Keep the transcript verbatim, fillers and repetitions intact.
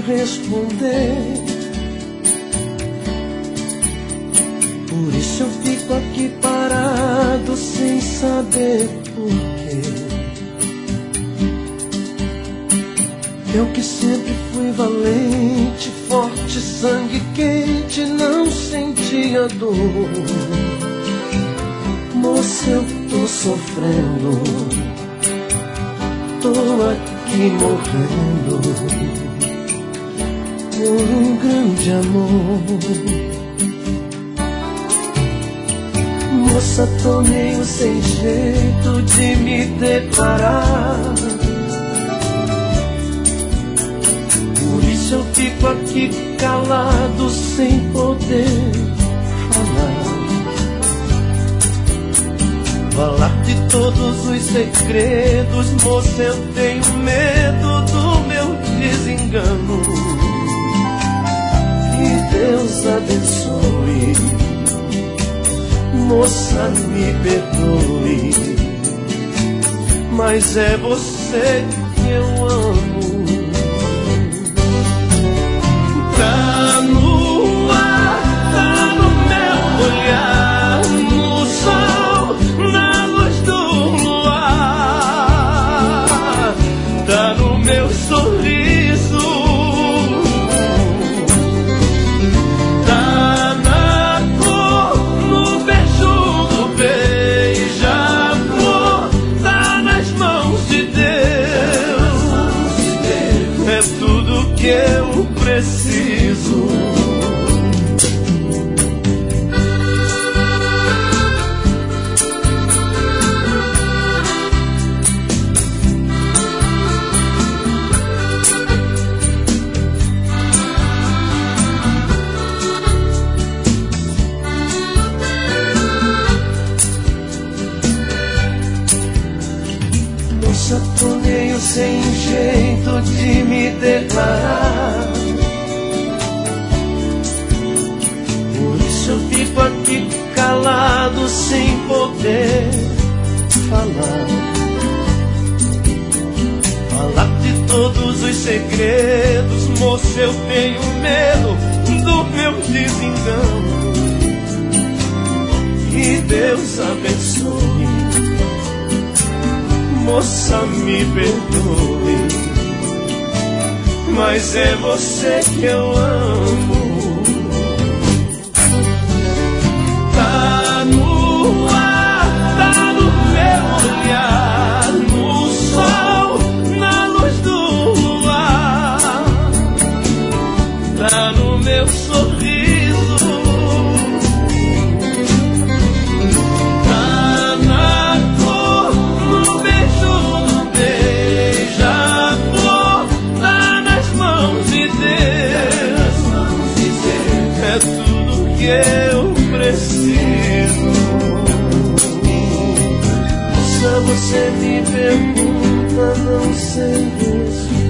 responder. Por isso eu fico aqui parado sem saber porquê. Eu que sempre fui valente, forte, sangue quente, não sentia dor. Moça, eu tô sofrendo, tô aqui morrendo por um grande amor. Moça, tô meio sem jeito de me declarar. Por isso eu fico aqui calado sem poder falar. Falar de todos os segredos, moça, eu tenho medo do meu desengano. Que Deus abençoe, moça, me perdoe, mas é você que eu amo. Tá no ar, tá no meu olhar, no sol, na luz do luar, tá no meu sorriso, tá na cor, no beijo do beija-flor, tá nas mãos de Deus, é tudo que eu preciso. Moça, tô meio sem jeito de me declarar. Por isso eu fico aqui calado sem poder falar. Falar de todos os segredos, moça, eu tenho medo do meu desengano. Que Deus abençoe, moça, me perdoe, mas é você que eu amo. Tá no ar, tá no meu olhar, no sol, na luz do luar, tá no meu sorriso, tá na cor, no beijo do beija-flor, tá nas mãos de Deus, é tudo que eu preciso. Moça, você me pergunta, não sei responder.